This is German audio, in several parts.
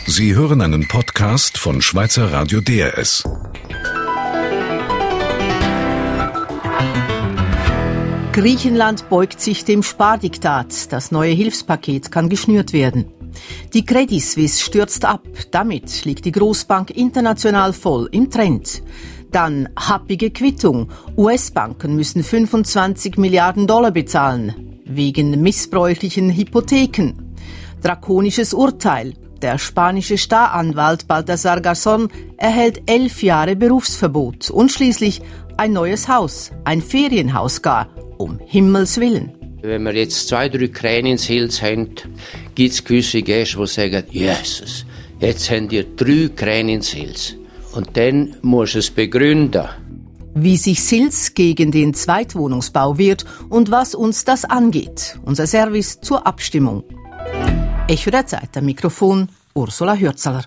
Sie hören einen Podcast von Schweizer Radio DRS. Griechenland beugt sich dem Spardiktat. Das neue Hilfspaket kann geschnürt werden. Die Credit Suisse stürzt ab. Damit liegt die Großbank international voll im Trend. Dann happige Quittung. US-Banken müssen 25 Milliarden Dollar bezahlen. Wegen missbräuchlichen Hypotheken. Drakonisches Urteil. Der spanische Staranwalt Baltasar Garzón erhält 11 Jahre Berufsverbot. Und schließlich ein neues Haus, ein Ferienhaus gar, um Himmels Willen. Wenn wir jetzt 2-3 Krähenshils haben, gibt es gewisse Gäste, die sagen, Jesus, jetzt haben ihr 3 Krähenshils. Und dann muss es begründen. Wie sich Sils gegen den Zweitwohnungsbau wehrt und was uns das angeht. Unser Service zur Abstimmung. Echo der Zeit, am Mikrofon Ursula Hürzeler.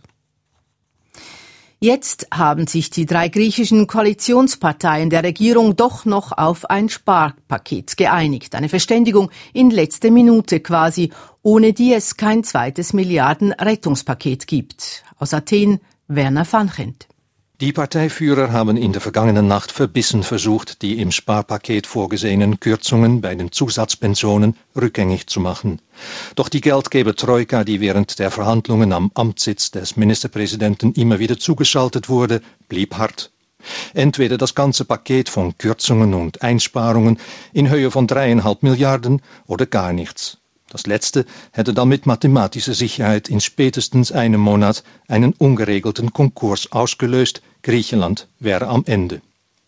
Jetzt haben sich die 3 griechischen Koalitionsparteien der Regierung doch noch auf ein Sparpaket geeinigt. Eine Verständigung in letzter Minute quasi, ohne die es kein zweites Milliarden-Rettungspaket gibt. Aus Athen, Werner Vanchent. Die Parteiführer haben in der vergangenen Nacht verbissen versucht, die im Sparpaket vorgesehenen Kürzungen bei den Zusatzpensionen rückgängig zu machen. Doch die Geldgeber-Troika, die während der Verhandlungen am Amtssitz des Ministerpräsidenten immer wieder zugeschaltet wurde, blieb hart. Entweder das ganze Paket von Kürzungen und Einsparungen in Höhe von 3,5 Milliarden oder gar nichts. Das Letzte hätte dann mit mathematischer Sicherheit in spätestens einem Monat einen ungeregelten Konkurs ausgelöst. Griechenland wäre am Ende.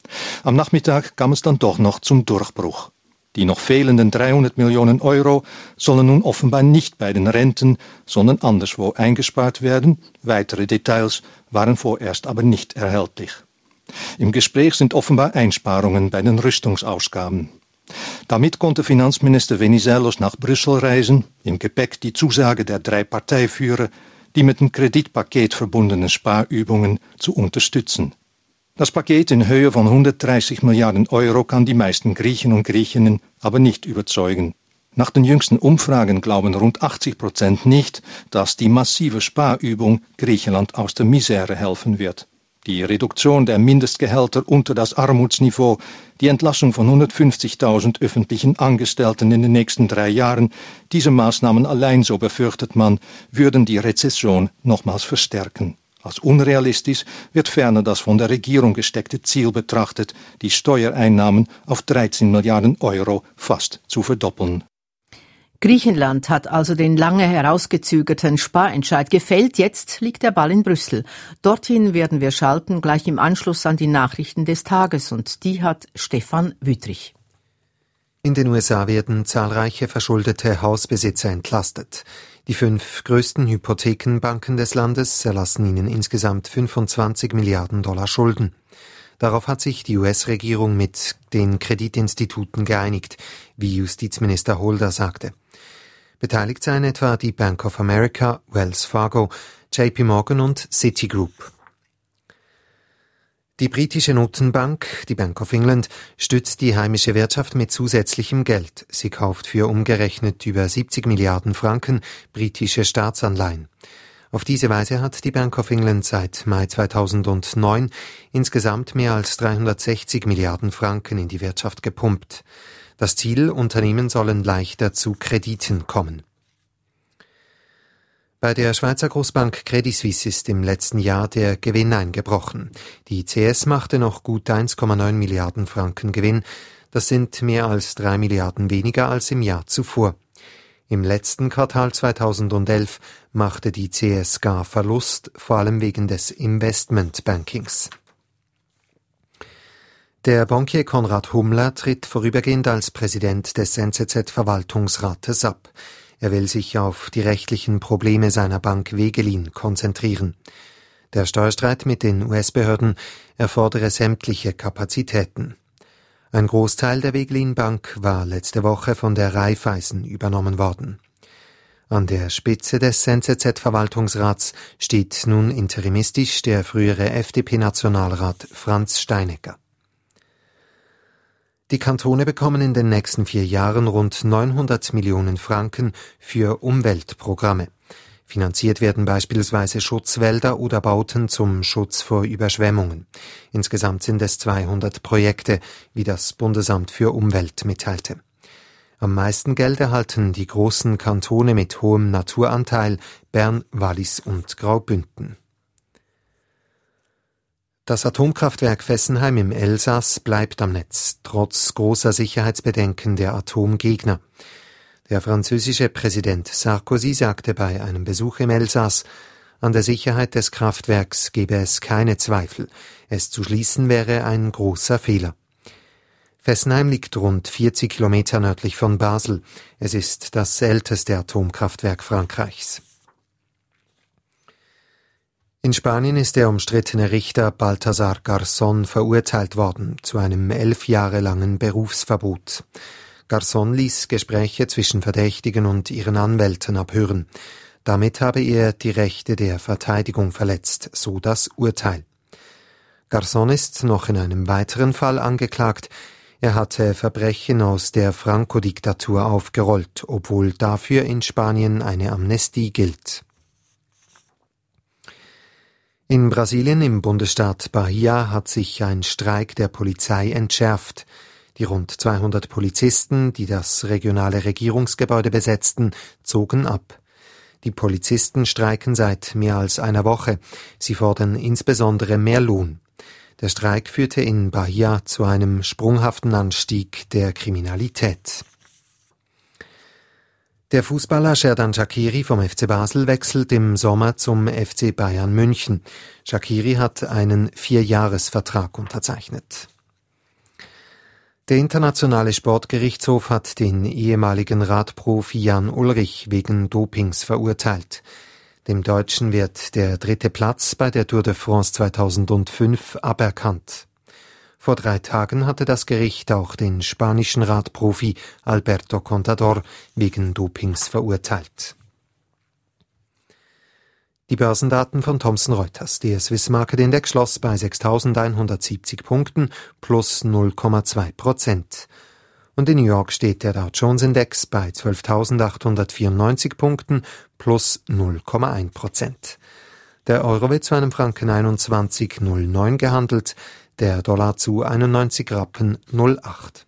Am Nachmittag kam es dann doch noch zum Durchbruch. Die noch fehlenden 300 Millionen Euro sollen nun offenbar nicht bei den Renten, sondern anderswo eingespart werden. Weitere Details waren vorerst aber nicht erhältlich. Im Gespräch sind offenbar Einsparungen bei den Rüstungsausgaben. Damit konnte Finanzminister Venizelos nach Brüssel reisen, im Gepäck die Zusage der 3 Parteiführer, die mit dem Kreditpaket verbundenen Sparübungen zu unterstützen. Das Paket in Höhe von 130 Milliarden Euro kann die meisten Griechen und Griechinnen aber nicht überzeugen. Nach den jüngsten Umfragen glauben rund 80% nicht, dass die massive Sparübung Griechenland aus der Misere helfen wird. Die Reduktion der Mindestgehälter unter das Armutsniveau, die Entlassung von 150.000 öffentlichen Angestellten in den nächsten 3 Jahren, diese Maßnahmen allein, so befürchtet man, würden die Rezession nochmals verstärken. Als unrealistisch wird ferner das von der Regierung gesteckte Ziel betrachtet, die Steuereinnahmen auf 13 Milliarden Euro fast zu verdoppeln. Griechenland hat also den lange herausgezögerten Sparentscheid gefällt. Jetzt liegt der Ball in Brüssel. Dorthin werden wir schalten, gleich im Anschluss an die Nachrichten des Tages. Und die hat Stefan Wüthrich. In den USA werden zahlreiche verschuldete Hausbesitzer entlastet. Die 5 größten Hypothekenbanken des Landes erlassen ihnen insgesamt 25 Milliarden Dollar Schulden. Darauf hat sich die US-Regierung mit den Kreditinstituten geeinigt, wie Justizminister Holder sagte. Beteiligt seien etwa die Bank of America, Wells Fargo, JP Morgan und Citigroup. Die britische Notenbank, die Bank of England, stützt die heimische Wirtschaft mit zusätzlichem Geld. Sie kauft für umgerechnet über 70 Milliarden Franken britische Staatsanleihen. Auf diese Weise hat die Bank of England seit Mai 2009 insgesamt mehr als 360 Milliarden Franken in die Wirtschaft gepumpt. Das Ziel, Unternehmen sollen leichter zu Krediten kommen. Bei der Schweizer Großbank Credit Suisse ist im letzten Jahr der Gewinn eingebrochen. Die CS machte noch gut 1,9 Milliarden Franken Gewinn. Das sind mehr als 3 Milliarden weniger als im Jahr zuvor. Im letzten Quartal 2011 machte die CS gar Verlust, vor allem wegen des Investmentbankings. Der Bankier Konrad Hummler tritt vorübergehend als Präsident des NZZ-Verwaltungsrates ab. Er will sich auf die rechtlichen Probleme seiner Bank Wegelin konzentrieren. Der Steuerstreit mit den US-Behörden erfordere sämtliche Kapazitäten. Ein Großteil der Wegelin-Bank war letzte Woche von der Raiffeisen übernommen worden. An der Spitze des NZZ-Verwaltungsrats steht nun interimistisch der frühere FDP-Nationalrat Franz Steinecker. Die Kantone bekommen in den nächsten 4 Jahren rund 900 Millionen Franken für Umweltprogramme. Finanziert werden beispielsweise Schutzwälder oder Bauten zum Schutz vor Überschwemmungen. Insgesamt sind es 200 Projekte, wie das Bundesamt für Umwelt mitteilte. Am meisten Geld erhalten die großen Kantone mit hohem Naturanteil, Bern, Wallis und Graubünden. Das Atomkraftwerk Fessenheim im Elsass bleibt am Netz, trotz großer Sicherheitsbedenken der Atomgegner. Der französische Präsident Sarkozy sagte bei einem Besuch im Elsass, an der Sicherheit des Kraftwerks gebe es keine Zweifel. Es zu schließen wäre ein großer Fehler. Fessenheim liegt rund 40 Kilometer nördlich von Basel. Es ist das älteste Atomkraftwerk Frankreichs. In Spanien ist der umstrittene Richter Baltasar Garzón verurteilt worden zu einem 11 Jahre langen Berufsverbot. Garzón ließ Gespräche zwischen Verdächtigen und ihren Anwälten abhören. Damit habe er die Rechte der Verteidigung verletzt, so das Urteil. Garzón ist noch in einem weiteren Fall angeklagt. Er hatte Verbrechen aus der Franco-Diktatur aufgerollt, obwohl dafür in Spanien eine Amnestie gilt. In Brasilien im Bundesstaat Bahia hat sich ein Streik der Polizei entschärft. Die rund 200 Polizisten, die das regionale Regierungsgebäude besetzten, zogen ab. Die Polizisten streiken seit mehr als einer Woche. Sie fordern insbesondere mehr Lohn. Der Streik führte in Bahia zu einem sprunghaften Anstieg der Kriminalität. Der Fußballer Xherdan Shaqiri vom FC Basel wechselt im Sommer zum FC Bayern München. Shaqiri hat einen 4-Jahres-Vertrag unterzeichnet. Der Internationale Sportgerichtshof hat den ehemaligen Radprofi Jan Ullrich wegen Dopings verurteilt. Dem Deutschen wird der 3. Platz bei der Tour de France 2005 aberkannt. Vor 3 Tagen hatte das Gericht auch den spanischen Radprofi Alberto Contador wegen Dopings verurteilt. Die Börsendaten von Thomson Reuters. Der Swiss Market Index schloss bei 6.170 Punkten plus 0,2%. Und in New York steht der Dow Jones Index bei 12.894 Punkten plus 0,1%. Der Euro wird zu einem Franken 21,09 gehandelt, der Dollar zu 91 Rappen 08.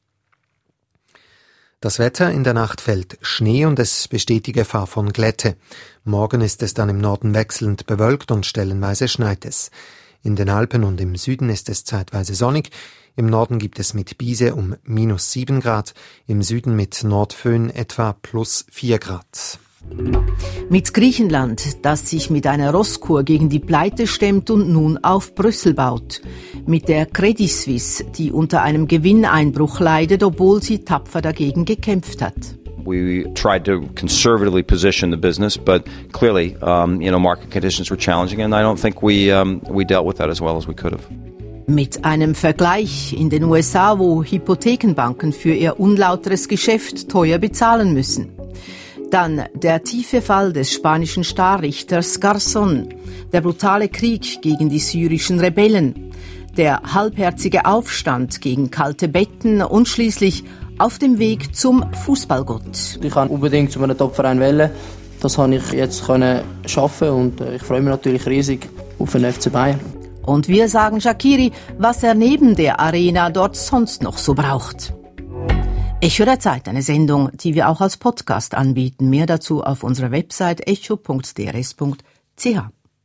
Das Wetter: in der Nacht fällt Schnee und es besteht die Gefahr von Glätte. Morgen ist es dann im Norden wechselnd bewölkt und stellenweise schneit es. In den Alpen und im Süden ist es zeitweise sonnig. Im Norden gibt es mit Biese um -7 Grad, im Süden mit Nordföhn etwa +4 Grad. Mit Griechenland, das sich mit einer Rosskur gegen die Pleite stemmt und nun auf Brüssel baut. Mit der Credit Suisse, die unter einem Gewinneinbruch leidet, obwohl sie tapfer dagegen gekämpft hat. We tried to conservatively position the business, but clearly, market conditions were challenging, and I don't think we dealt with that as well as we could have. Mit einem Vergleich in den USA, wo Hypothekenbanken für ihr unlauteres Geschäft teuer bezahlen müssen. Dann der tiefe Fall des spanischen Starrichters Garzón, der brutale Krieg gegen die syrischen Rebellen, der halbherzige Aufstand gegen kalte Betten und schließlich auf dem Weg zum Fußballgott. Ich kann unbedingt zu einem Topverein wählen. Das konnte ich jetzt schaffen und ich freue mich natürlich riesig auf den FC Bayern. Und wir sagen Shaqiri, was er neben der Arena dort sonst noch so braucht. Echo der Zeit, eine Sendung, die wir auch als Podcast anbieten. Mehr dazu auf unserer Website echo.drs.ch.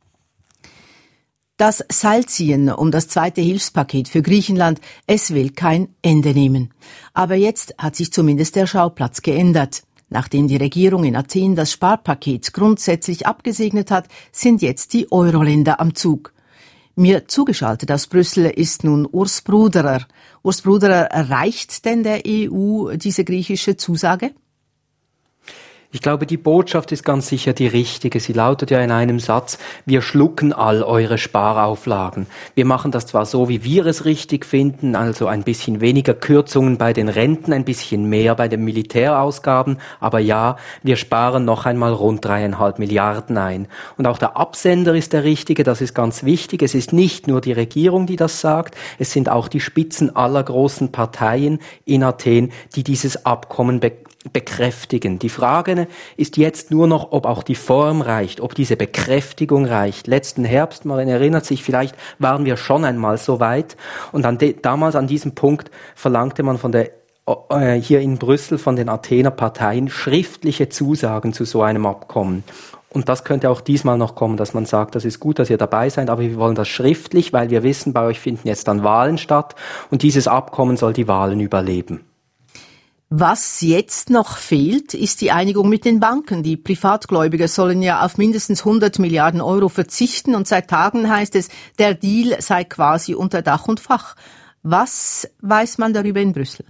Das Seilziehen um das 2. Hilfspaket für Griechenland, es will kein Ende nehmen. Aber jetzt hat sich zumindest der Schauplatz geändert. Nachdem die Regierung in Athen das Sparpaket grundsätzlich abgesegnet hat, sind jetzt die Euro-Länder am Zug. Mir zugeschaltet aus Brüssel ist nun Urs Bruderer. Urs Bruderer, reicht denn der EU diese griechische Zusage? Ich glaube, die Botschaft ist ganz sicher die richtige. Sie lautet ja in einem Satz: Wir schlucken all eure Sparauflagen. Wir machen das zwar so, wie wir es richtig finden, also ein bisschen weniger Kürzungen bei den Renten, ein bisschen mehr bei den Militärausgaben, aber ja, wir sparen noch einmal rund 3,5 Milliarden ein. Und auch der Absender ist der richtige, das ist ganz wichtig. Es ist nicht nur die Regierung, die das sagt, es sind auch die Spitzen aller großen Parteien in Athen, die dieses Abkommen bekräftigen. Die Frage ist jetzt nur noch, ob auch die Form reicht, ob diese Bekräftigung reicht. Letzten Herbst, man erinnert sich, vielleicht waren wir schon einmal so weit und damals an diesem Punkt verlangte man von der hier in Brüssel von den Athener Parteien schriftliche Zusagen zu so einem Abkommen. Und das könnte auch diesmal noch kommen, dass man sagt, das ist gut, dass ihr dabei seid, aber wir wollen das schriftlich, weil wir wissen, bei euch finden jetzt dann Wahlen statt und dieses Abkommen soll die Wahlen überleben. Was jetzt noch fehlt, ist die Einigung mit den Banken. Die Privatgläubiger sollen ja auf mindestens 100 Milliarden Euro verzichten und seit Tagen heißt es, der Deal sei quasi unter Dach und Fach. Was weiß man darüber in Brüssel?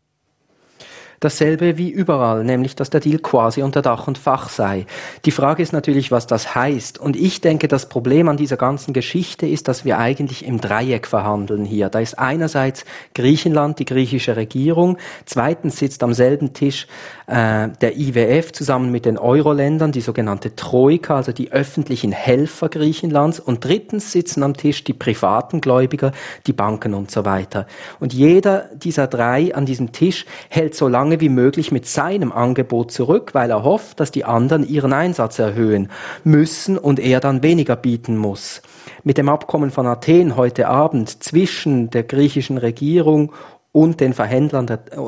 Dasselbe wie überall, nämlich, dass der Deal quasi unter Dach und Fach sei. Die Frage ist natürlich, was das heißt. Und ich denke, das Problem an dieser ganzen Geschichte ist, dass wir eigentlich im Dreieck verhandeln hier. Da ist einerseits Griechenland, die griechische Regierung. Zweitens sitzt am selben Tisch der IWF zusammen mit den Euro-Ländern, die sogenannte Troika, also die öffentlichen Helfer Griechenlands. Und drittens sitzen am Tisch die privaten Gläubiger, die Banken und so weiter. Und jeder dieser drei an diesem Tisch hält so lange wie möglich mit seinem Angebot zurück, weil er hofft, dass die anderen ihren Einsatz erhöhen müssen und er dann weniger bieten muss. Mit dem Abkommen von Athen heute Abend zwischen der griechischen Regierung und den Verhändlern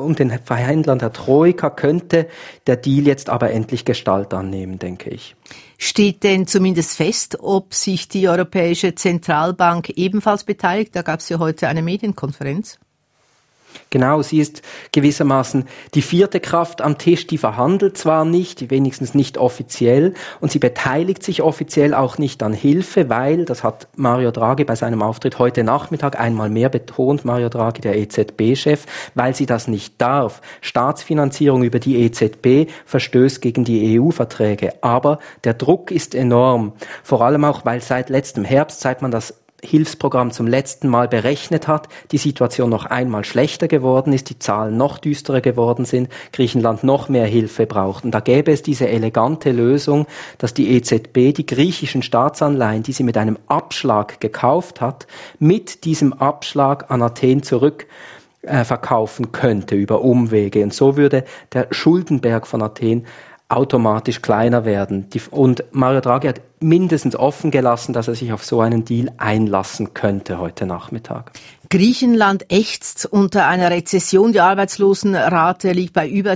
der Troika könnte der Deal jetzt aber endlich Gestalt annehmen, denke ich. Steht denn zumindest fest, ob sich die Europäische Zentralbank ebenfalls beteiligt? Da gab es ja heute eine Medienkonferenz. Genau, sie ist gewissermaßen die vierte Kraft am Tisch, die verhandelt zwar nicht, wenigstens nicht offiziell, und sie beteiligt sich offiziell auch nicht an Hilfe, weil, das hat Mario Draghi bei seinem Auftritt heute Nachmittag einmal mehr betont, Mario Draghi, der EZB-Chef, weil sie das nicht darf. Staatsfinanzierung über die EZB verstößt gegen die EU-Verträge, aber der Druck ist enorm, vor allem auch, weil seit letztem Herbst, seit man das Hilfsprogramm zum letzten Mal berechnet hat, die Situation noch einmal schlechter geworden ist, die Zahlen noch düsterer geworden sind, Griechenland noch mehr Hilfe braucht. Und da gäbe es diese elegante Lösung, dass die EZB die griechischen Staatsanleihen, die sie mit einem Abschlag gekauft hat, mit diesem Abschlag an Athen zurück verkaufen könnte über Umwege. Und so würde der Schuldenberg von Athen automatisch kleiner werden. Und Mario Draghi hat mindestens offen gelassen, dass er sich auf so einen Deal einlassen könnte heute Nachmittag. Griechenland ächzt unter einer Rezession. Die Arbeitslosenrate liegt bei über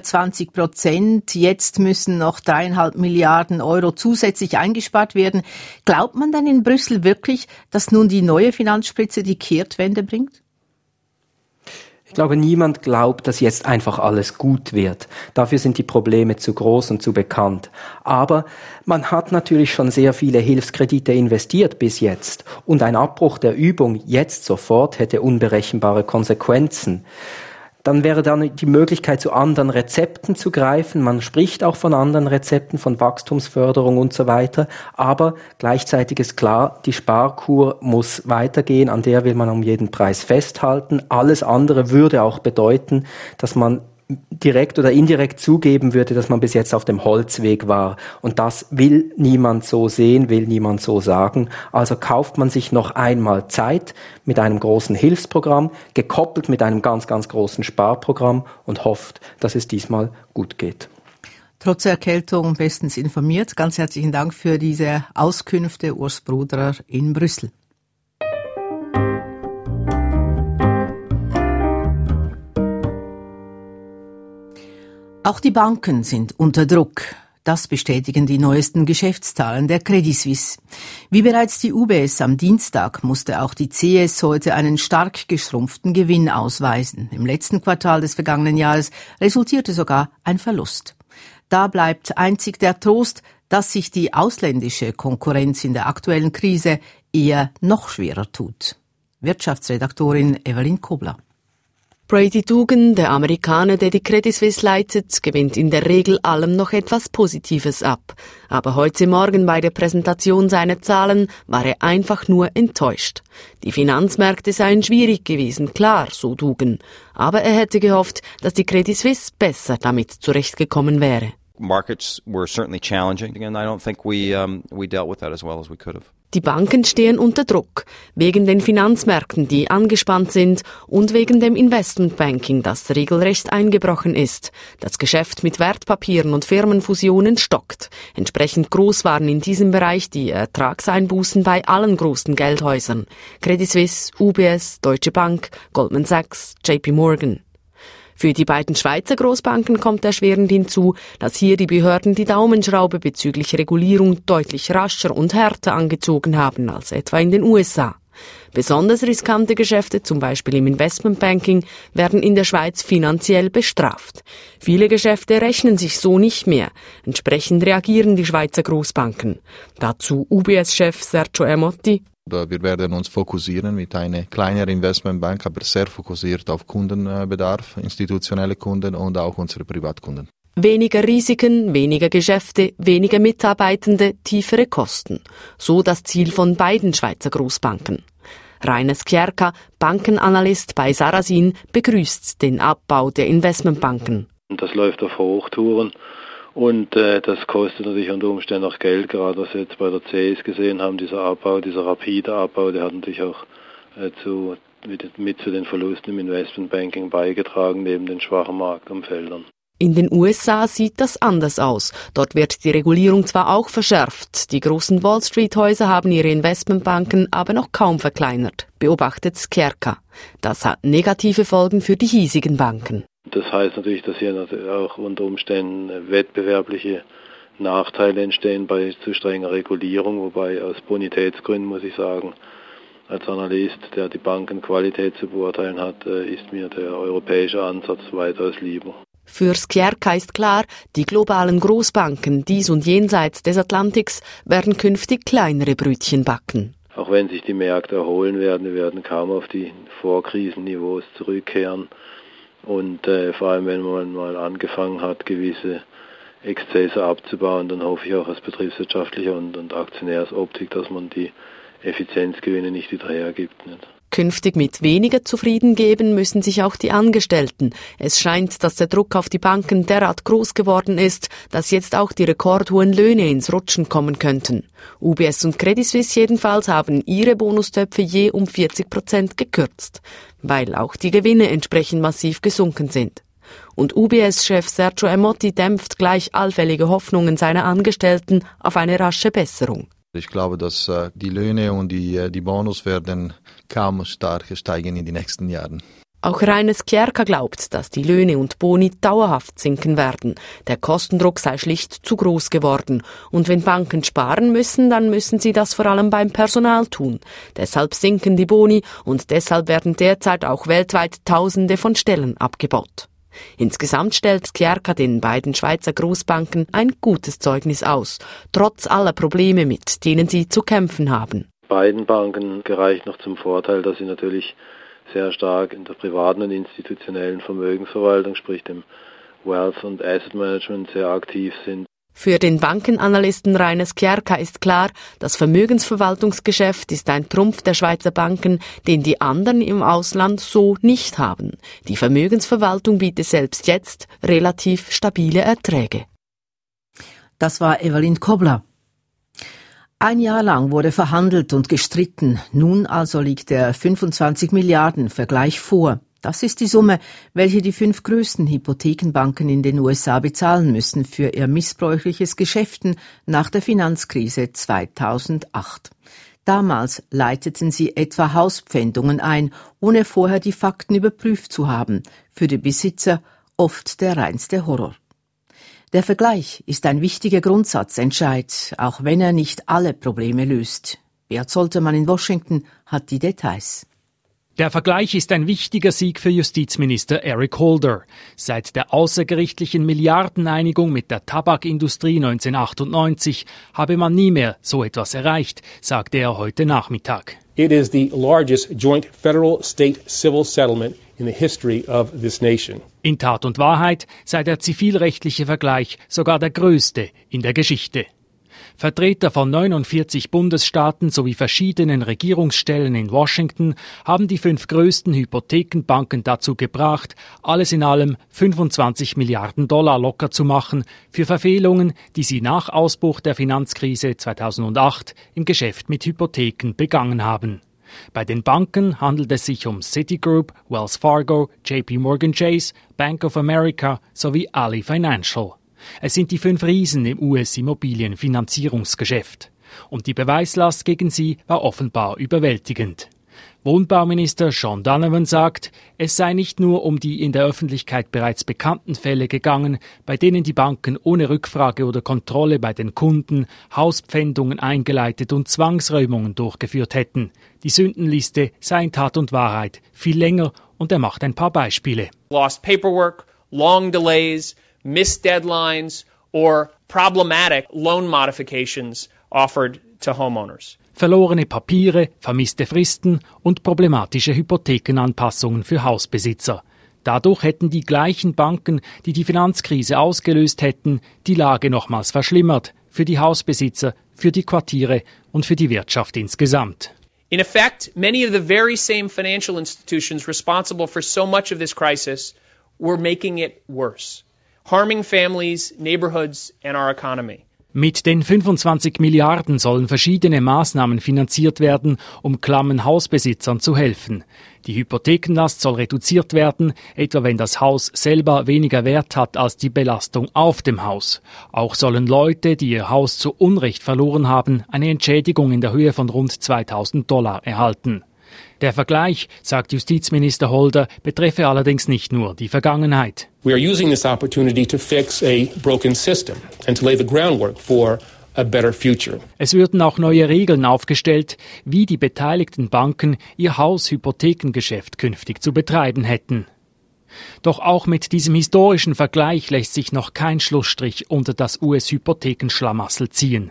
20%. Jetzt müssen noch 3,5 Milliarden Euro zusätzlich eingespart werden. Glaubt man denn in Brüssel wirklich, dass nun die neue Finanzspritze die Kehrtwende bringt? Ich glaube, niemand glaubt, dass jetzt einfach alles gut wird. Dafür sind die Probleme zu groß und zu bekannt. Aber man hat natürlich schon sehr viele Hilfskredite investiert bis jetzt. Und ein Abbruch der Übung jetzt sofort hätte unberechenbare Konsequenzen. Dann wäre dann die Möglichkeit, zu anderen Rezepten zu greifen. Man spricht auch von anderen Rezepten, von Wachstumsförderung und so weiter. Aber gleichzeitig ist klar, die Sparkur muss weitergehen. An der will man um jeden Preis festhalten. Alles andere würde auch bedeuten, dass man direkt oder indirekt zugeben würde, dass man bis jetzt auf dem Holzweg war. Und das will niemand so sehen, will niemand so sagen. Also kauft man sich noch einmal Zeit mit einem großen Hilfsprogramm, gekoppelt mit einem ganz, ganz großen Sparprogramm und hofft, dass es diesmal gut geht. Trotz Erkältung bestens informiert. Ganz herzlichen Dank für diese Auskünfte, Urs Bruderer in Brüssel. Auch die Banken sind unter Druck. Das bestätigen die neuesten Geschäftszahlen der Credit Suisse. Wie bereits die UBS am Dienstag musste auch die CS heute einen stark geschrumpften Gewinn ausweisen. Im letzten Quartal des vergangenen Jahres resultierte sogar ein Verlust. Da bleibt einzig der Trost, dass sich die ausländische Konkurrenz in der aktuellen Krise eher noch schwerer tut. Wirtschaftsredaktorin Evelyn Kobler. Brady Dugan, der Amerikaner, der die Credit Suisse leitet, gewinnt in der Regel allem noch etwas Positives ab. Aber heute Morgen bei der Präsentation seiner Zahlen war er einfach nur enttäuscht. Die Finanzmärkte seien schwierig gewesen, klar, so Dugan. Aber er hätte gehofft, dass die Credit Suisse besser damit zurechtgekommen wäre. markets were certainly challenging, and I don't think we dealt with that as well as we could have. Die Banken stehen unter Druck, wegen den Finanzmärkten, die angespannt sind, und wegen dem Investmentbanking, das regelrecht eingebrochen ist. Das Geschäft mit Wertpapieren und Firmenfusionen stockt. Entsprechend groß waren in diesem Bereich die Ertragseinbußen bei allen großen Geldhäusern. Credit Suisse, UBS, Deutsche Bank, Goldman Sachs, JP Morgan. Für die beiden Schweizer Großbanken kommt erschwerend hinzu, dass hier die Behörden die Daumenschraube bezüglich Regulierung deutlich rascher und härter angezogen haben als etwa in den USA. Besonders riskante Geschäfte, zum Beispiel im Investmentbanking, werden in der Schweiz finanziell bestraft. Viele Geschäfte rechnen sich so nicht mehr. Entsprechend reagieren die Schweizer Großbanken. Dazu UBS-Chef Sergio Ermotti. Wir werden uns fokussieren mit einer kleineren Investmentbank, aber sehr fokussiert auf Kundenbedarf, institutionelle Kunden und auch unsere Privatkunden. Weniger Risiken, weniger Geschäfte, weniger Mitarbeitende, tiefere Kosten. So das Ziel von beiden Schweizer Großbanken. Rainer Skierka, Bankenanalyst bei Sarasin, begrüßt den Abbau der Investmentbanken. Das läuft auf Hochtouren. Und das kostet natürlich unter Umständen auch Geld, gerade was wir jetzt bei der CS gesehen haben, dieser Abbau, dieser rapide Abbau, der hat natürlich auch mit zu den Verlusten im Investmentbanking beigetragen, neben den schwachen Marktumfeldern. In den USA sieht das anders aus. Dort wird die Regulierung zwar auch verschärft, die großen Wall-Street-Häuser haben ihre Investmentbanken aber noch kaum verkleinert, beobachtet Skierka. Das hat negative Folgen für die hiesigen Banken. Das heißt natürlich, dass hier auch unter Umständen wettbewerbliche Nachteile entstehen bei zu strenger Regulierung, wobei aus Bonitätsgründen, muss ich sagen, als Analyst, der die Bankenqualität zu beurteilen hat, ist mir der europäische Ansatz weitaus lieber. Für Skierka ist klar, die globalen Großbanken dies und jenseits des Atlantiks werden künftig kleinere Brötchen backen. Auch wenn sich die Märkte erholen werden, wir werden kaum auf die Vorkrisenniveaus zurückkehren. Und vor allem, wenn man mal angefangen hat, gewisse Exzesse abzubauen, dann hoffe ich auch aus betriebswirtschaftlicher und Aktionärsoptik, dass man die Effizienzgewinne nicht wieder hergibt. Nicht? Künftig mit weniger zufrieden geben müssen sich auch die Angestellten. Es scheint, dass der Druck auf die Banken derart groß geworden ist, dass jetzt auch die rekordhohen Löhne ins Rutschen kommen könnten. UBS und Credit Suisse jedenfalls haben ihre Bonustöpfe je um 40% gekürzt, weil auch die Gewinne entsprechend massiv gesunken sind. Und UBS-Chef Sergio Ermotti dämpft gleich allfällige Hoffnungen seiner Angestellten auf eine rasche Besserung. Ich glaube, dass die Löhne und die Bonus werden kaum stark steigen in den nächsten Jahren. Auch Rainer Skierka glaubt, dass die Löhne und Boni dauerhaft sinken werden. Der Kostendruck sei schlicht zu groß geworden. Und wenn Banken sparen müssen, dann müssen sie das vor allem beim Personal tun. Deshalb sinken die Boni und deshalb werden derzeit auch weltweit Tausende von Stellen abgebaut. Insgesamt stellt Skierka den beiden Schweizer Großbanken ein gutes Zeugnis aus, trotz aller Probleme, mit denen sie zu kämpfen haben. Beiden Banken gereicht noch zum Vorteil, dass sie natürlich sehr stark in der privaten und institutionellen Vermögensverwaltung, sprich dem Wealth und Asset Management, sehr aktiv sind. Für den Bankenanalysten Rainer Skierka ist klar, das Vermögensverwaltungsgeschäft ist ein Trumpf der Schweizer Banken, den die anderen im Ausland so nicht haben. Die Vermögensverwaltung bietet selbst jetzt relativ stabile Erträge. Das war Evelyn Kobler. Ein Jahr lang wurde verhandelt und gestritten. Nun also liegt der 25 Milliarden Vergleich vor. Das ist die Summe, welche die 5 größten Hypothekenbanken in den USA bezahlen müssen für ihr missbräuchliches Geschäften nach der Finanzkrise 2008. Damals leiteten sie etwa Hauspfändungen ein, ohne vorher die Fakten überprüft zu haben. Für die Besitzer oft der reinste Horror. Der Vergleich ist ein wichtiger Grundsatzentscheid, auch wenn er nicht alle Probleme löst. Beat Zoltermann in Washington hat die Details. Der Vergleich ist ein wichtiger Sieg für Justizminister Eric Holder. Seit der außergerichtlichen Milliardeneinigung mit der Tabakindustrie 1998 habe man nie mehr so etwas erreicht, sagte er heute Nachmittag. It is the largest joint federal-state civil settlement in the history of this nation. In Tat und Wahrheit sei der zivilrechtliche Vergleich sogar der größte in der Geschichte. Vertreter von 49 Bundesstaaten sowie verschiedenen Regierungsstellen in Washington haben die 5 größten Hypothekenbanken dazu gebracht, alles in allem 25 Milliarden Dollar locker zu machen für Verfehlungen, die sie nach Ausbruch der Finanzkrise 2008 im Geschäft mit Hypotheken begangen haben. Bei den Banken handelt es sich um Citigroup, Wells Fargo, JP Morgan Chase, Bank of America sowie Ally Financial. Es sind die 5 Riesen im US-Immobilienfinanzierungsgeschäft. Und die Beweislast gegen sie war offenbar überwältigend. Wohnbauminister Sean Donovan sagt, es sei nicht nur um die in der Öffentlichkeit bereits bekannten Fälle gegangen, bei denen die Banken ohne Rückfrage oder Kontrolle bei den Kunden Hauspfändungen eingeleitet und Zwangsräumungen durchgeführt hätten. Die Sündenliste sei in Tat und Wahrheit viel länger und er macht ein paar Beispiele. Lost paperwork, long delays, missed deadlines or problematic loan modifications offered to homeowners. Verlorene Papiere, vermisste Fristen und problematische Hypothekenanpassungen für Hausbesitzer. Dadurch hätten die gleichen Banken, die die Finanzkrise ausgelöst hätten, die Lage nochmals verschlimmert, für die Hausbesitzer, für die Quartiere und für die Wirtschaft insgesamt. In effect, many of the very same financial institutions responsible for so much of this crisis were making it worse, harming families, neighborhoods and our economy. Mit den 25 Milliarden sollen verschiedene Maßnahmen finanziert werden, um klammen Hausbesitzern zu helfen. Die Hypothekenlast soll reduziert werden, etwa wenn das Haus selber weniger Wert hat als die Belastung auf dem Haus. Auch sollen Leute, die ihr Haus zu Unrecht verloren haben, eine Entschädigung in der Höhe von rund $2.000 erhalten. Der Vergleich, sagt Justizminister Holder, betreffe allerdings nicht nur die Vergangenheit. We are using this opportunity to fix a broken system and to lay the groundwork for a better future. Es würden auch neue Regeln aufgestellt, wie die beteiligten Banken ihr Haushypothekengeschäft künftig zu betreiben hätten. Doch auch mit diesem historischen Vergleich lässt sich noch kein Schlussstrich unter das US-Hypothekenschlamassel ziehen.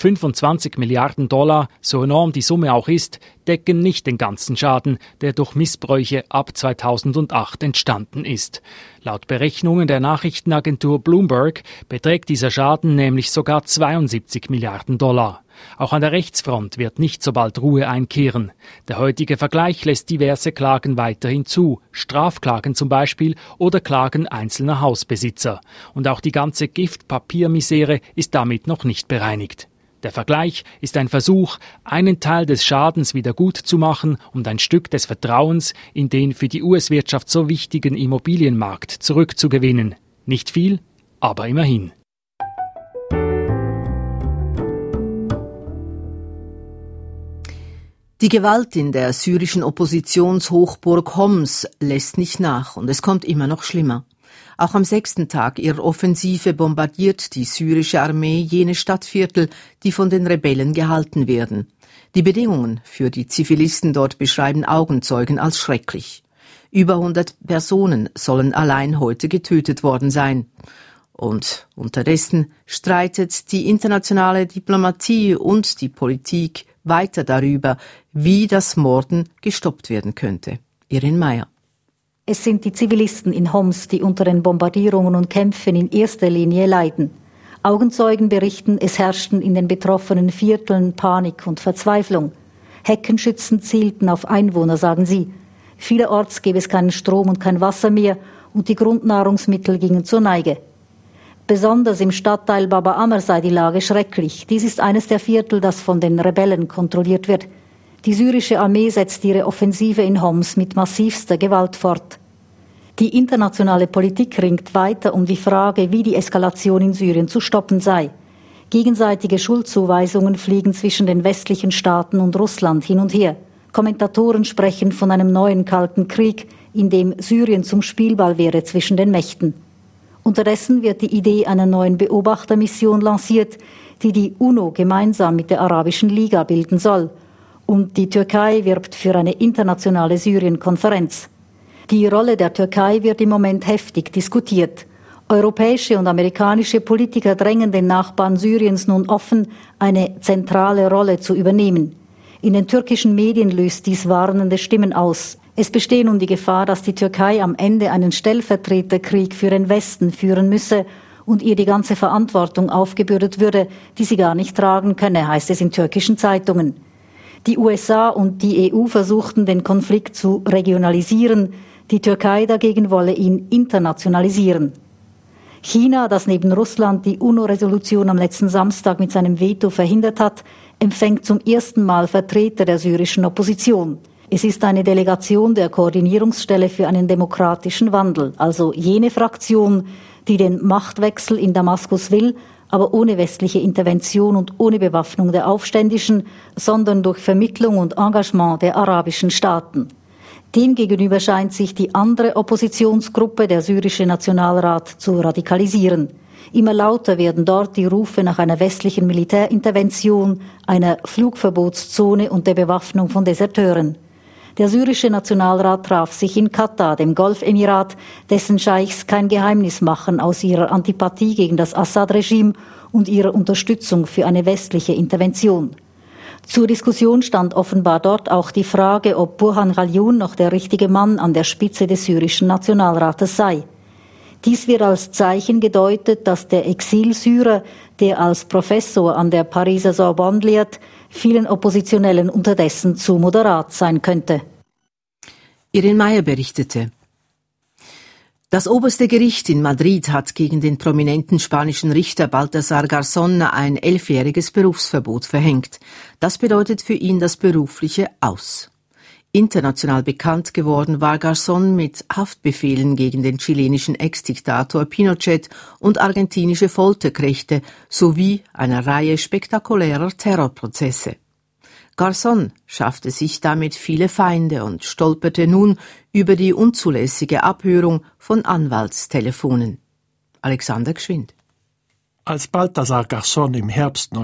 25 Milliarden Dollar, so enorm die Summe auch ist, decken nicht den ganzen Schaden, der durch Missbräuche ab 2008 entstanden ist. Laut Berechnungen der Nachrichtenagentur Bloomberg beträgt dieser Schaden nämlich sogar 72 Milliarden Dollar. Auch an der Rechtsfront wird nicht so bald Ruhe einkehren. Der heutige Vergleich lässt diverse Klagen weiterhin zu, Strafklagen zum Beispiel oder Klagen einzelner Hausbesitzer. Und auch die ganze Giftpapiermisere ist damit noch nicht bereinigt. Der Vergleich ist ein Versuch, einen Teil des Schadens wieder gut zu machen und ein Stück des Vertrauens in den für die US-Wirtschaft so wichtigen Immobilienmarkt zurückzugewinnen. Nicht viel, aber immerhin. Die Gewalt in der syrischen Oppositionshochburg Homs lässt nicht nach und es kommt immer noch schlimmer. Auch am 6. Tag ihrer Offensive bombardiert die syrische Armee jene Stadtviertel, die von den Rebellen gehalten werden. Die Bedingungen für die Zivilisten dort beschreiben Augenzeugen als schrecklich. Über 100 Personen sollen allein heute getötet worden sein. Und unterdessen streitet die internationale Diplomatie und die Politik weiter darüber, wie das Morden gestoppt werden könnte. Irin Meyer. Es sind die Zivilisten in Homs, die unter den Bombardierungen und Kämpfen in erster Linie leiden. Augenzeugen berichten, es herrschten in den betroffenen Vierteln Panik und Verzweiflung. Heckenschützen zielten auf Einwohner, sagen sie. Vielerorts gäbe es keinen Strom und kein Wasser mehr und die Grundnahrungsmittel gingen zur Neige. Besonders im Stadtteil Baba Amr sei die Lage schrecklich. Dies ist eines der Viertel, das von den Rebellen kontrolliert wird. Die syrische Armee setzt ihre Offensive in Homs mit massivster Gewalt fort. Die internationale Politik ringt weiter um die Frage, wie die Eskalation in Syrien zu stoppen sei. Gegenseitige Schuldzuweisungen fliegen zwischen den westlichen Staaten und Russland hin und her. Kommentatoren sprechen von einem neuen Kalten Krieg, in dem Syrien zum Spielball wäre zwischen den Mächten. Unterdessen wird die Idee einer neuen Beobachtermission lanciert, die die UNO gemeinsam mit der Arabischen Liga bilden soll. Und die Türkei wirbt für eine internationale Syrien-Konferenz. Die Rolle der Türkei wird im Moment heftig diskutiert. Europäische und amerikanische Politiker drängen den Nachbarn Syriens nun offen, eine zentrale Rolle zu übernehmen. In den türkischen Medien löst dies warnende Stimmen aus. Es besteht nun die Gefahr, dass die Türkei am Ende einen Stellvertreterkrieg für den Westen führen müsse und ihr die ganze Verantwortung aufgebürdet würde, die sie gar nicht tragen könne, heißt es in türkischen Zeitungen. Die USA und die EU versuchten, den Konflikt zu regionalisieren. Die Türkei dagegen wolle ihn internationalisieren. China, das neben Russland die UNO-Resolution am letzten Samstag mit seinem Veto verhindert hat, empfängt zum ersten Mal Vertreter der syrischen Opposition. Es ist eine Delegation der Koordinierungsstelle für einen demokratischen Wandel, also jene Fraktion, die den Machtwechsel in Damaskus will, aber ohne westliche Intervention und ohne Bewaffnung der Aufständischen, sondern durch Vermittlung und Engagement der arabischen Staaten. Demgegenüber scheint sich die andere Oppositionsgruppe, der syrische Nationalrat, zu radikalisieren. Immer lauter werden dort die Rufe nach einer westlichen Militärintervention, einer Flugverbotszone und der Bewaffnung von Deserteuren. Der syrische Nationalrat traf sich in Katar, dem Golfemirat, dessen Scheichs kein Geheimnis machen aus ihrer Antipathie gegen das Assad-Regime und ihrer Unterstützung für eine westliche Intervention. Zur Diskussion stand offenbar dort auch die Frage, ob Burhan Ghaliun noch der richtige Mann an der Spitze des syrischen Nationalrates sei. Dies wird als Zeichen gedeutet, dass der Exilsyrer, der als Professor an der Pariser Sorbonne lehrt, vielen Oppositionellen unterdessen zu moderat sein könnte. Irene Meyer berichtete. Das oberste Gericht in Madrid hat gegen den prominenten spanischen Richter Baltasar Garzón ein 11-jähriges Berufsverbot verhängt. Das bedeutet für ihn das berufliche Aus. International bekannt geworden war Garzón mit Haftbefehlen gegen den chilenischen Ex-Diktator Pinochet und argentinische Folterknechte sowie einer Reihe spektakulärer Terrorprozesse. Garzón schaffte sich damit viele Feinde und stolperte nun über die unzulässige Abhörung von Anwaltstelefonen. Alexander Gschwind. Als Baltasar Garzón im Herbst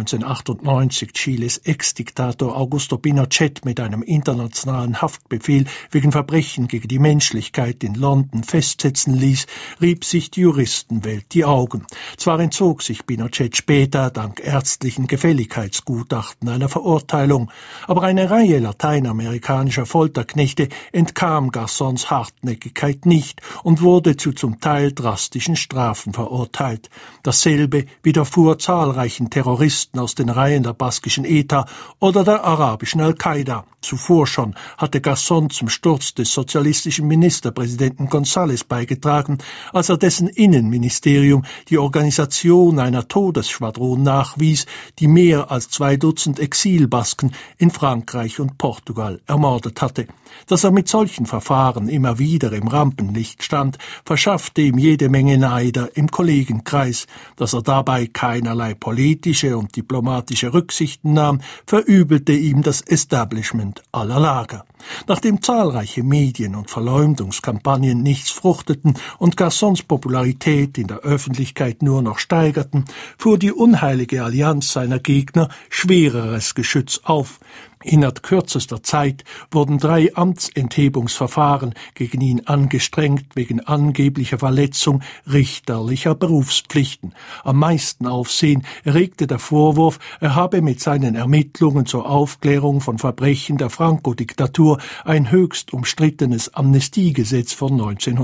1998 Chiles Ex-Diktator Augusto Pinochet mit einem internationalen Haftbefehl wegen Verbrechen gegen die Menschlichkeit in London festsetzen ließ, rieb sich die Juristenwelt die Augen. Zwar entzog sich Pinochet später dank ärztlichen Gefälligkeitsgutachten einer Verurteilung, aber eine Reihe lateinamerikanischer Folterknechte entkam Garzóns Hartnäckigkeit nicht und wurde zu zum Teil drastischen Strafen verurteilt. Dasselbe widerfuhr zahlreichen Terroristen aus den Reihen der baskischen ETA oder der arabischen Al-Qaida. Zuvor schon hatte Garzón zum Sturz des sozialistischen Ministerpräsidenten González beigetragen, als er dessen Innenministerium die Organisation einer Todesschwadron nachwies, die mehr als 2 Dutzend Exilbasken in Frankreich und Portugal ermordet hatte. Dass er mit solchen Verfahren immer wieder im Rampenlicht stand, verschaffte ihm jede Menge Neider im Kollegenkreis. Dass er dabei keinerlei politische und diplomatische Rücksichten nahm, verübelte ihm das Establishment aller Lager. Nachdem zahlreiche Medien- und Verleumdungskampagnen nichts fruchteten und Garzóns Popularität in der Öffentlichkeit nur noch steigerten, fuhr die unheilige Allianz seiner Gegner schwereres Geschütz auf. Innerhalb kürzester Zeit wurden 3 Amtsenthebungsverfahren gegen ihn angestrengt wegen angeblicher Verletzung richterlicher Berufspflichten. Am meisten Aufsehen erregte der Vorwurf, er habe mit seinen Ermittlungen zur Aufklärung von Verbrechen der Franco-Diktatur ein höchst umstrittenes Amnestiegesetz von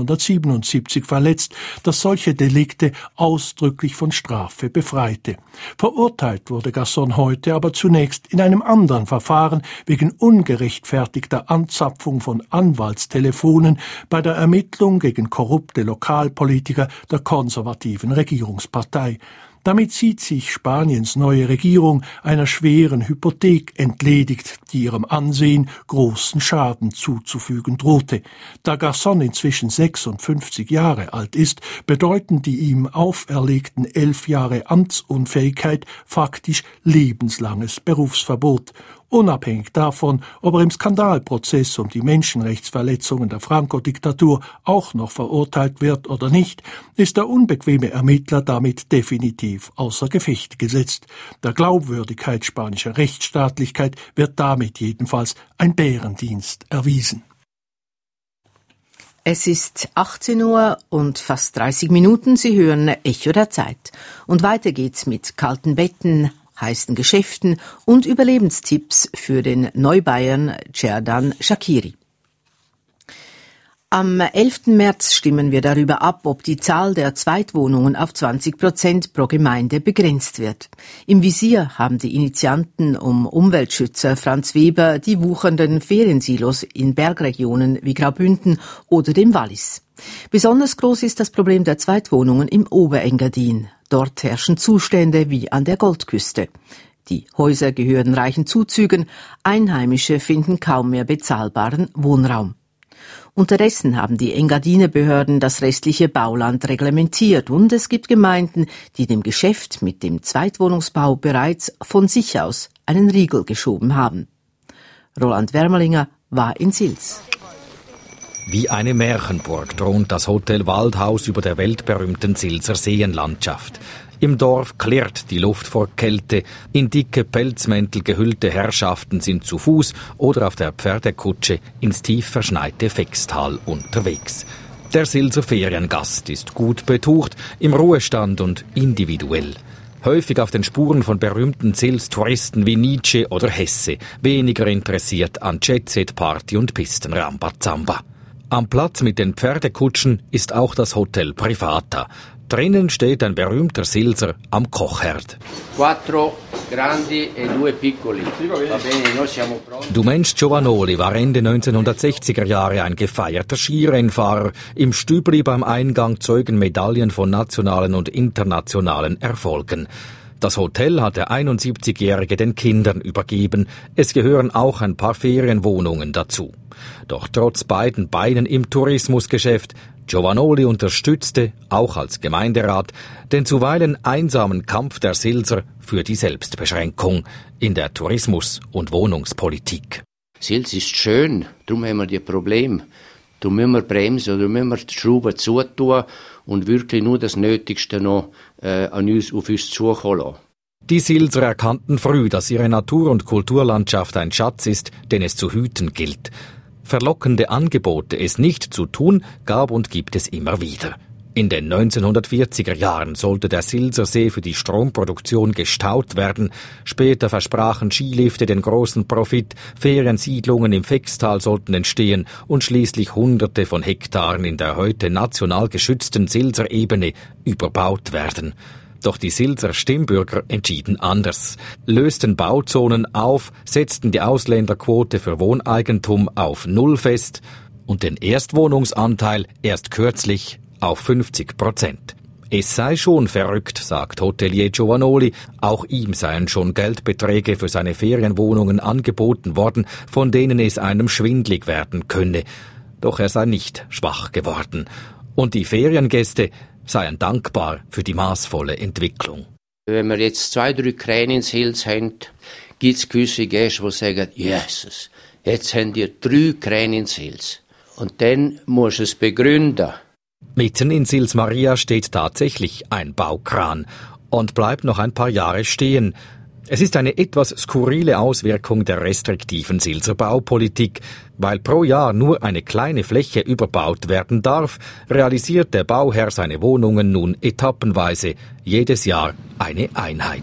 1977 verletzt, das solche Delikte ausdrücklich von Strafe befreite. Verurteilt wurde Garzón heute aber zunächst in einem anderen Verfahren wegen ungerechtfertigter Anzapfung von Anwaltstelefonen bei der Ermittlung gegen korrupte Lokalpolitiker der konservativen Regierungspartei. Damit sieht sich Spaniens neue Regierung einer schweren Hypothek entledigt, die ihrem Ansehen großen Schaden zuzufügen drohte. Da Garzón inzwischen 56 Jahre alt ist, bedeuten die ihm auferlegten 11 Jahre Amtsunfähigkeit faktisch lebenslanges Berufsverbot. Unabhängig davon, ob er im Skandalprozess um die Menschenrechtsverletzungen der Franco-Diktatur auch noch verurteilt wird oder nicht, ist der unbequeme Ermittler damit definitiv außer Gefecht gesetzt. Der Glaubwürdigkeit spanischer Rechtsstaatlichkeit wird damit jedenfalls ein Bärendienst erwiesen. Es ist 18 Uhr und fast 30 Minuten. Sie hören Echo der Zeit. Und weiter geht's mit kalten Betten, heißen Geschäften und Überlebenstipps für den Neubayern Cerdan Shaqiri. Am 11. März stimmen wir darüber ab, ob die Zahl der Zweitwohnungen auf 20% pro Gemeinde begrenzt wird. Im Visier haben die Initianten um Umweltschützer Franz Weber die wuchernden Feriensilos in Bergregionen wie Graubünden oder dem Wallis. Besonders groß ist das Problem der Zweitwohnungen im Oberengadin. Dort herrschen Zustände wie an der Goldküste. Die Häuser gehören reichen Zuzügen, Einheimische finden kaum mehr bezahlbaren Wohnraum. Unterdessen haben die Engadiner Behörden das restliche Bauland reglementiert und es gibt Gemeinden, die dem Geschäft mit dem Zweitwohnungsbau bereits von sich aus einen Riegel geschoben haben. Roland Wermelinger war in Sils. Wie eine Märchenburg thront das Hotel Waldhaus über der weltberühmten Silser Seenlandschaft. Im Dorf klirrt die Luft vor Kälte, in dicke Pelzmäntel gehüllte Herrschaften sind zu Fuß oder auf der Pferdekutsche ins tief verschneite Fextal unterwegs. Der Silser Feriengast ist gut betucht, im Ruhestand und individuell. Häufig auf den Spuren von berühmten Sils-Touristen wie Nietzsche oder Hesse, weniger interessiert an Jet-Set-Party und Pistenrambazamba. Am Platz mit den Pferdekutschen ist auch das Hotel Privata. Drinnen steht ein berühmter Silser am Kochherd. Dumensch Giovanoli war Ende 1960er Jahre ein gefeierter Skirennfahrer. Im Stübli beim Eingang zeugen Medaillen von nationalen und internationalen Erfolgen. Das Hotel hat der 71-Jährige den Kindern übergeben. Es gehören auch ein paar Ferienwohnungen dazu. Doch trotz beiden Beinen im Tourismusgeschäft, Giovanoli unterstützte, auch als Gemeinderat, den zuweilen einsamen Kampf der Silser für die Selbstbeschränkung in der Tourismus- und Wohnungspolitik. Sils ist schön, darum haben wir die Probleme. Da müssen wir bremsen oder müssen wir die Schrauben zutun und wirklich nur das Nötigste noch auf uns zukommen lassen. Die Silser erkannten früh, dass ihre Natur- und Kulturlandschaft ein Schatz ist, den es zu hüten gilt. Verlockende Angebote, es nicht zu tun, gab und gibt es immer wieder. In den 1940er Jahren sollte der Silser See für die Stromproduktion gestaut werden. Später versprachen Skilifte den großen Profit, Feriensiedlungen im Fextal sollten entstehen und schließlich Hunderte von Hektaren in der heute national geschützten Silser Ebene überbaut werden. Doch die Silser Stimmbürger entschieden anders, lösten Bauzonen auf, setzten die Ausländerquote für Wohneigentum auf 0 fest und den Erstwohnungsanteil erst kürzlich auf 50%. Es sei schon verrückt, sagt Hotelier Giovanoli, auch ihm seien schon Geldbeträge für seine Ferienwohnungen angeboten worden, von denen es einem schwindlig werden könne. Doch er sei nicht schwach geworden. Und die Feriengäste seien dankbar für die maßvolle Entwicklung. Wenn wir jetzt 2-3 Kräne in Sils haben, gibt es gewisse Gäste, die sagen, Jesus, jetzt haben wir 3 Kräne in Sils. Und dann musst du es begründen. Mitten in Sils Maria steht tatsächlich ein Baukran und bleibt noch ein paar Jahre stehen. Es ist eine etwas skurrile Auswirkung der restriktiven Silser Baupolitik. Weil pro Jahr nur eine kleine Fläche überbaut werden darf, realisiert der Bauherr seine Wohnungen nun etappenweise, jedes Jahr eine Einheit.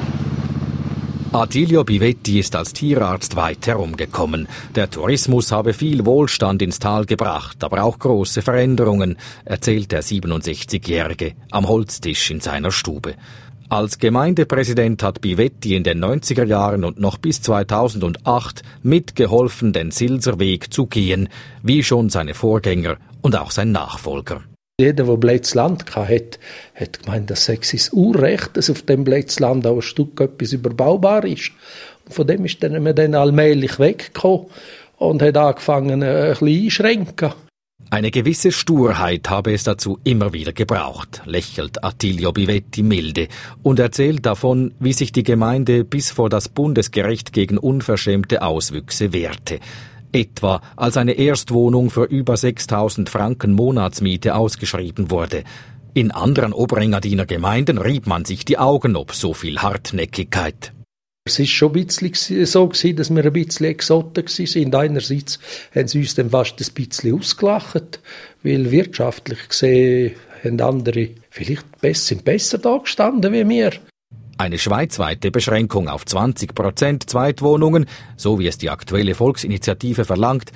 Attilio Bivetti ist als Tierarzt weit herumgekommen. Der Tourismus habe viel Wohlstand ins Tal gebracht, aber auch große Veränderungen, erzählt der 67-Jährige am Holztisch in seiner Stube. Als Gemeindepräsident hat Bivetti in den 90er Jahren und noch bis 2008 mitgeholfen, den Silser Weg zu gehen, wie schon seine Vorgänger und auch sein Nachfolger. Jeder, der Blätzland hatte, hat gemeint, das sei sein Urrecht, dass auf dem Blätzland auch ein Stück etwas überbaubar ist. Und von dem ist man dann allmählich weggekommen und hat angefangen, ein bisschen einschränken. Eine gewisse Sturheit habe es dazu immer wieder gebraucht, lächelt Attilio Bivetti milde und erzählt davon, wie sich die Gemeinde bis vor das Bundesgericht gegen unverschämte Auswüchse wehrte. Etwa als eine Erstwohnung für über 6.000 Franken Monatsmiete ausgeschrieben wurde. In anderen Oberengadiner Gemeinden rieb man sich die Augen ob so viel Hartnäckigkeit. Es war schon ein bisschen so, dass wir ein bisschen Exoten waren. Einerseits haben sie uns dann fast ein bisschen ausgelacht, weil wirtschaftlich gesehen haben andere vielleicht besser dagestanden wie wir. Eine schweizweite Beschränkung auf 20% Zweitwohnungen, so wie es die aktuelle Volksinitiative verlangt,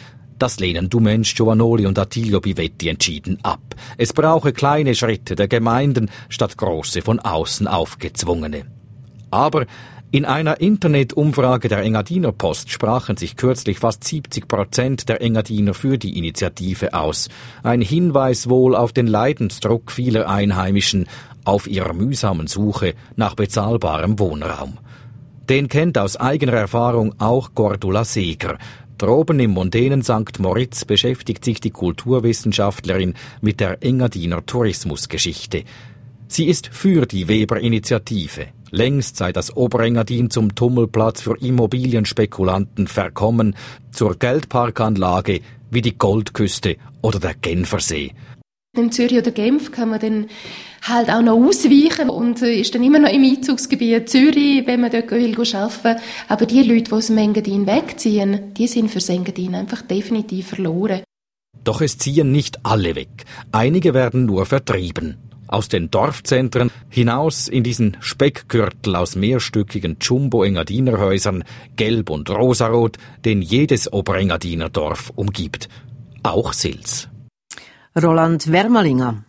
Das lehnen Dumensch, Giovanoli und Attilio Bivetti entschieden ab. Es brauche kleine Schritte der Gemeinden statt große von außen aufgezwungene. Aber in einer Internetumfrage der Engadiner Post sprachen sich kürzlich fast 70% der Engadiner für die Initiative aus. Ein Hinweis wohl auf den Leidensdruck vieler Einheimischen auf ihrer mühsamen Suche nach bezahlbarem Wohnraum. Den kennt aus eigener Erfahrung auch Cordula Seeger. Droben im mondänen St. Moritz beschäftigt sich die Kulturwissenschaftlerin mit der Engadiner Tourismusgeschichte. Sie ist für die Weber-Initiative. Längst sei das Oberengadin zum Tummelplatz für Immobilienspekulanten verkommen, zur Geldparkanlage wie die Goldküste oder der Genfersee. In Zürich oder Genf kann man dann halt auch noch ausweichen und ist dann immer noch im Einzugsgebiet Zürich, wenn man dort will arbeiten. Aber die Leute, die aus dem Engadin wegziehen, die sind fürs Engadin einfach definitiv verloren. Doch es ziehen nicht alle weg. Einige werden nur vertrieben. Aus den Dorfzentren hinaus in diesen Speckgürtel aus mehrstöckigen Jumbo-Engadinerhäusern, gelb und rosarot, den jedes Oberengadiner Dorf umgibt. Auch Sils. Roland Wermalinger.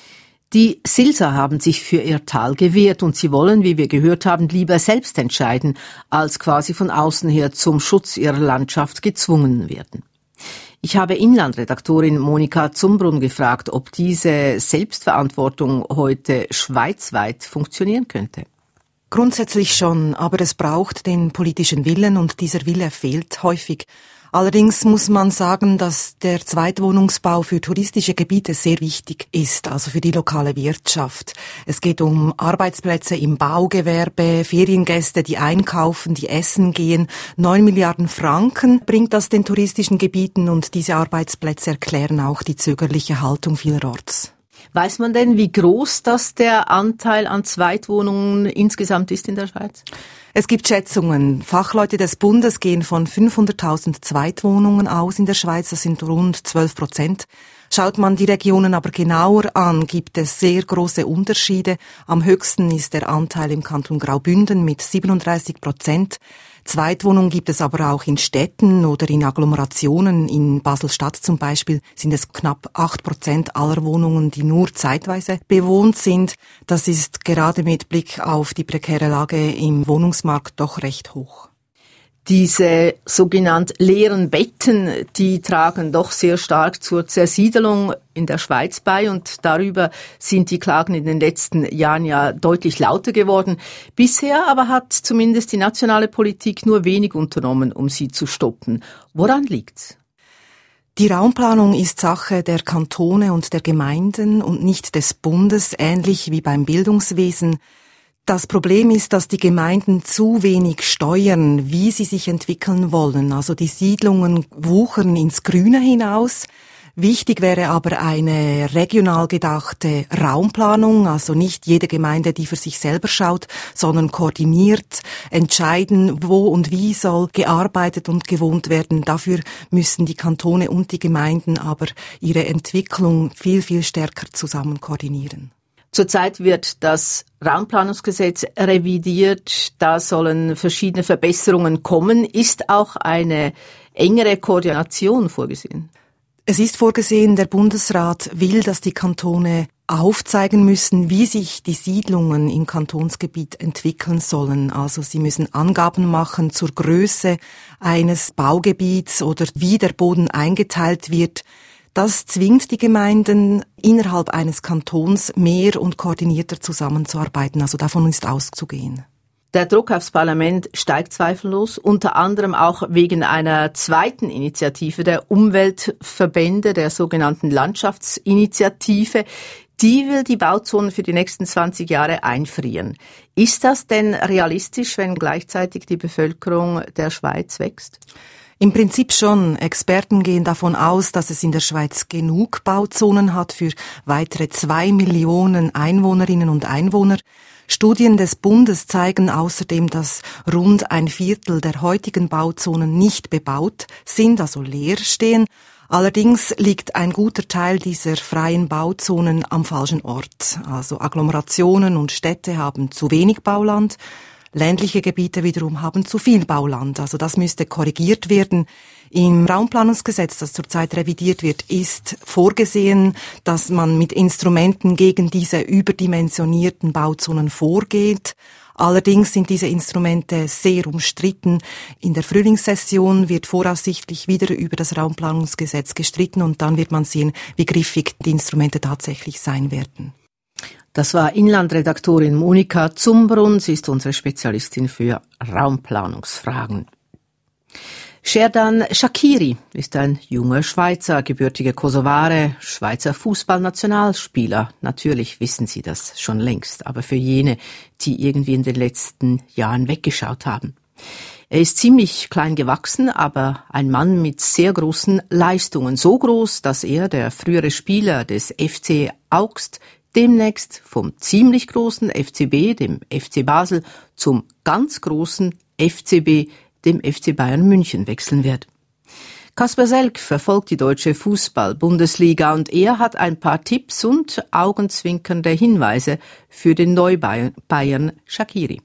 Die Silser haben sich für ihr Tal gewehrt und sie wollen, wie wir gehört haben, lieber selbst entscheiden, als quasi von außen her zum Schutz ihrer Landschaft gezwungen werden. Ich habe Inlandredaktorin Monika Zumbrunn gefragt, ob diese Selbstverantwortung heute schweizweit funktionieren könnte. Grundsätzlich schon, aber es braucht den politischen Willen und dieser Wille fehlt häufig. Allerdings muss man sagen, dass der Zweitwohnungsbau für touristische Gebiete sehr wichtig ist, also für die lokale Wirtschaft. Es geht um Arbeitsplätze im Baugewerbe, Feriengäste, die einkaufen, die essen gehen. 9 Milliarden Franken bringt das den touristischen Gebieten und diese Arbeitsplätze erklären auch die zögerliche Haltung vielerorts. Weiß man denn, wie groß das der Anteil an Zweitwohnungen insgesamt ist in der Schweiz? Es gibt Schätzungen. Fachleute des Bundes gehen von 500.000 Zweitwohnungen aus in der Schweiz. Das sind rund 12%. Schaut man die Regionen aber genauer an, gibt es sehr große Unterschiede. Am höchsten ist der Anteil im Kanton Graubünden mit 37%. Zweitwohnungen gibt es aber auch in Städten oder in Agglomerationen. In Basel-Stadt zum Beispiel sind es knapp 8% aller Wohnungen, die nur zeitweise bewohnt sind. Das ist gerade mit Blick auf die prekäre Lage im Wohnungsmarkt doch recht hoch. Diese sogenannten leeren Betten, die tragen doch sehr stark zur Zersiedelung in der Schweiz bei und darüber sind die Klagen in den letzten Jahren ja deutlich lauter geworden. Bisher aber hat zumindest die nationale Politik nur wenig unternommen, um sie zu stoppen. Woran liegt's? Die Raumplanung ist Sache der Kantone und der Gemeinden und nicht des Bundes, ähnlich wie beim Bildungswesen. Das Problem ist, dass die Gemeinden zu wenig steuern, wie sie sich entwickeln wollen. Also die Siedlungen wuchern ins Grüne hinaus. Wichtig wäre aber eine regional gedachte Raumplanung, also nicht jede Gemeinde, die für sich selber schaut, sondern koordiniert entscheiden, wo und wie soll gearbeitet und gewohnt werden. Dafür müssen die Kantone und die Gemeinden aber ihre Entwicklung viel, viel stärker zusammen koordinieren. Zurzeit wird das Raumplanungsgesetz revidiert. Da sollen verschiedene Verbesserungen kommen. Ist auch eine engere Koordination vorgesehen? Es ist vorgesehen, der Bundesrat will, dass die Kantone aufzeigen müssen, wie sich die Siedlungen im Kantonsgebiet entwickeln sollen. Also sie müssen Angaben machen zur Größe eines Baugebiets oder wie der Boden eingeteilt wird. Das zwingt die Gemeinden, innerhalb eines Kantons mehr und koordinierter zusammenzuarbeiten. Also davon ist auszugehen. Der Druck aufs Parlament steigt zweifellos, unter anderem auch wegen einer zweiten Initiative der Umweltverbände, der sogenannten Landschaftsinitiative. Die will die Bauzonen für die nächsten 20 Jahre einfrieren. Ist das denn realistisch, wenn gleichzeitig die Bevölkerung der Schweiz wächst? Im Prinzip schon. Experten gehen davon aus, dass es in der Schweiz genug Bauzonen hat für weitere 2 Millionen Einwohnerinnen und Einwohner. Studien des Bundes zeigen außerdem, dass rund 1/4 der heutigen Bauzonen nicht bebaut sind, also leer stehen. Allerdings liegt ein guter Teil dieser freien Bauzonen am falschen Ort. Also Agglomerationen und Städte haben zu wenig Bauland. Ländliche Gebiete wiederum haben zu viel Bauland. Also das müsste korrigiert werden. Im Raumplanungsgesetz, das zurzeit revidiert wird, ist vorgesehen, dass man mit Instrumenten gegen diese überdimensionierten Bauzonen vorgeht. Allerdings sind diese Instrumente sehr umstritten. In der Frühlingssession wird voraussichtlich wieder über das Raumplanungsgesetz gestritten und dann wird man sehen, wie griffig die Instrumente tatsächlich sein werden. Das war Inlandredaktorin Monika Zumbrunn. Sie ist unsere Spezialistin für Raumplanungsfragen. Sherdan Shaqiri ist ein junger Schweizer, gebürtiger Kosovare, Schweizer Fußballnationalspieler. Natürlich wissen Sie das schon längst, aber für jene, die irgendwie in den letzten Jahren weggeschaut haben. Er ist ziemlich klein gewachsen, aber ein Mann mit sehr großen Leistungen. So groß, dass er, der frühere Spieler des FC Augst, demnächst vom ziemlich großen FCB, dem FC Basel, zum ganz großen FCB, dem FC Bayern München, wechseln wird. Kasper Selk verfolgt die deutsche Fußball-Bundesliga und er hat ein paar Tipps und augenzwinkernde Hinweise für den Neubayern Shaqiri.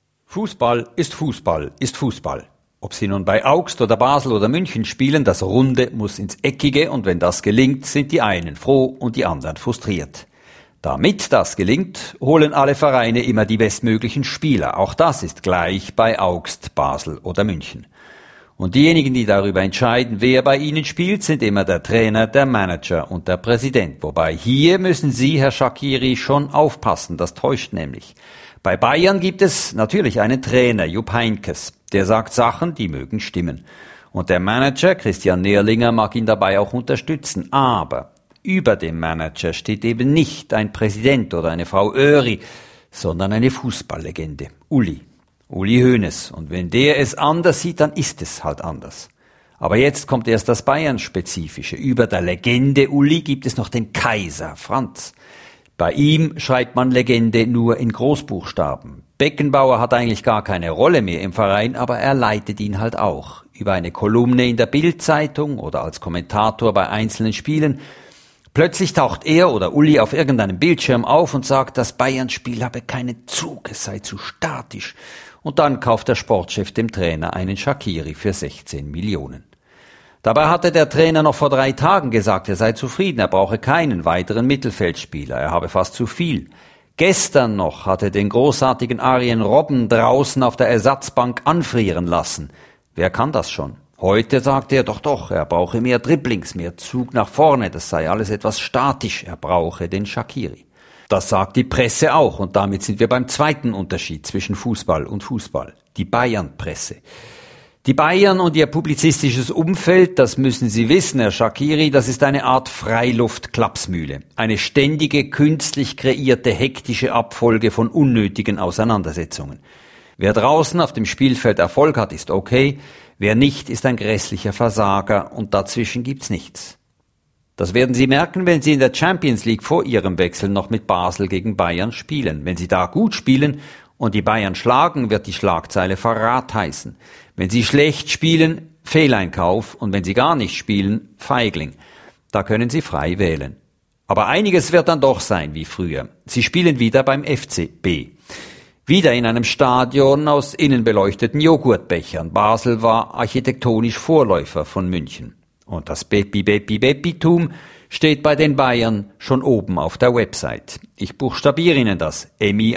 Fußball ist Fußball ist Fußball. Ob sie nun bei Augst oder Basel oder München spielen, das Runde muss ins Eckige und wenn das gelingt, sind die einen froh und die anderen frustriert. Damit das gelingt, holen alle Vereine immer die bestmöglichen Spieler. Auch das ist gleich bei Augst, Basel oder München. Und diejenigen, die darüber entscheiden, wer bei ihnen spielt, sind immer der Trainer, der Manager und der Präsident. Wobei hier müssen Sie, Herr Shaqiri, schon aufpassen, das täuscht nämlich. Bei Bayern gibt es natürlich einen Trainer, Jupp Heynckes. Der sagt Sachen, die mögen stimmen. Und der Manager, Christian Nährlinger, mag ihn dabei auch unterstützen. Aber über dem Manager steht eben nicht ein Präsident oder eine Frau Oeri, sondern eine Fußballlegende, Uli Hoeneß. Und wenn der es anders sieht, dann ist es halt anders. Aber jetzt kommt erst das Bayern-Spezifische. Über der Legende Uli gibt es noch den Kaiser, Franz. Bei ihm schreibt man Legende nur in Großbuchstaben. Beckenbauer hat eigentlich gar keine Rolle mehr im Verein, aber er leitet ihn halt auch. Über eine Kolumne in der Bild-Zeitung oder als Kommentator bei einzelnen Spielen. Plötzlich taucht er oder Uli auf irgendeinem Bildschirm auf und sagt, das Bayern-Spiel habe keinen Zug, es sei zu statisch. Und dann kauft der Sportchef dem Trainer einen Shaqiri für 16 Millionen. Dabei hatte der Trainer noch vor 3 Tagen gesagt, er sei zufrieden, er brauche keinen weiteren Mittelfeldspieler, er habe fast zu viel. Gestern noch hatte den großartigen Arjen Robben draußen auf der Ersatzbank anfrieren lassen. Wer kann das schon? Heute sagt er, doch, er brauche mehr Dribblings, mehr Zug nach vorne, das sei alles etwas statisch, er brauche den Shaqiri. Das sagt die Presse auch und damit sind wir beim zweiten Unterschied zwischen Fußball und Fußball, die Bayern-Presse. Die Bayern und ihr publizistisches Umfeld, das müssen Sie wissen, Herr Shaqiri, das ist eine Art Freiluft-Klapsmühle, eine ständige, künstlich kreierte, hektische Abfolge von unnötigen Auseinandersetzungen. Wer draußen auf dem Spielfeld Erfolg hat, ist okay. Wer nicht, ist ein grässlicher Versager und dazwischen gibt's nichts. Das werden Sie merken, wenn Sie in der Champions League vor Ihrem Wechsel noch mit Basel gegen Bayern spielen. Wenn Sie da gut spielen und die Bayern schlagen, wird die Schlagzeile Verrat heißen. Wenn Sie schlecht spielen, Fehleinkauf und wenn Sie gar nicht spielen, Feigling. Da können Sie frei wählen. Aber einiges wird dann doch sein wie früher. Sie spielen wieder beim FCB. Wieder in einem Stadion aus innen beleuchteten Joghurtbechern. Basel war architektonisch Vorläufer von München. Und das Beppi-Beppi-Beppi-Tum steht bei den Bayern schon oben auf der Website. Ich buchstabiere Ihnen das.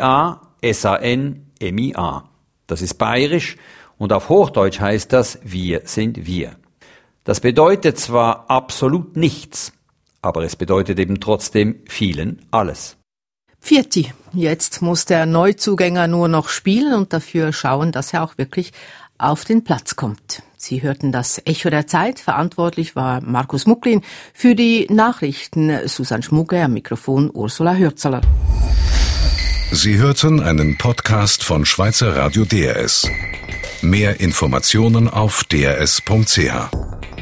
M-I-A-S-A-N-M-I-A. Das ist bayerisch und auf Hochdeutsch heißt das Wir sind wir. Das bedeutet zwar absolut nichts, aber es bedeutet eben trotzdem vielen alles. Vierti. Jetzt muss der Neuzugänger nur noch spielen und dafür schauen, dass er auch wirklich auf den Platz kommt. Sie hörten das Echo der Zeit. Verantwortlich war Markus Mucklin. Für die Nachrichten Susanne Schmugge, am Mikrofon Ursula Hürzeler. Sie hörten einen Podcast von Schweizer Radio DRS. Mehr Informationen auf drs.ch.